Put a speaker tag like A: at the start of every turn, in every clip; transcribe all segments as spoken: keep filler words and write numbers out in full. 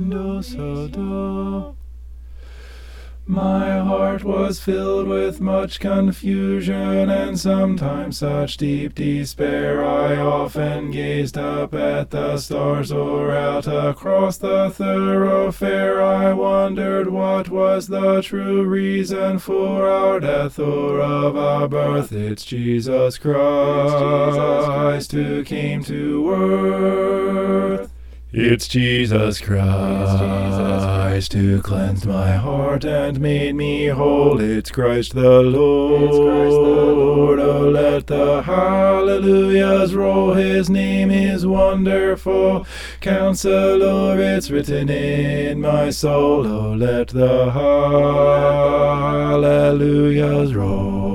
A: do, so, do. My heart was filled with much confusion, and sometimes such deep despair. I often gazed up at the stars, or out across the thoroughfare. I wondered what was the true reason for our death or of our birth. It's Jesus Christ who came to earth. It's Jesus Christ who cleansed my heart and made me whole. It's Christ the Lord. Oh, let the hallelujahs roll. His name is wonderful. Counselor, it's written in my soul. Oh, let the hallelujahs roll.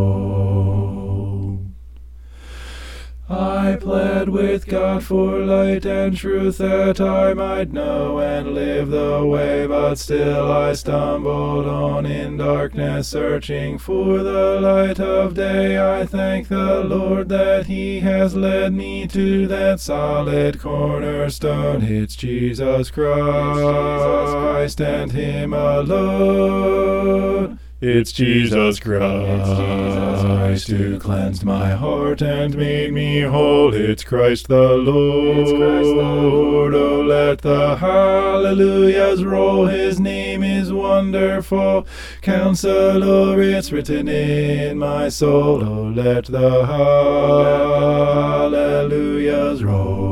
A: I pled with God for light and truth, that I might know and live the way, but still I stumbled on in darkness, searching for the light of day. I thank the Lord that He has led me to that solid cornerstone. It's Jesus Christ and Him alone. It's Jesus Christ who cleansed my heart and made me whole. It's Christ the Lord. Oh, let the hallelujahs roll. His name is wonderful. Counselor, it's written in my soul. Oh, let the hallelujahs roll.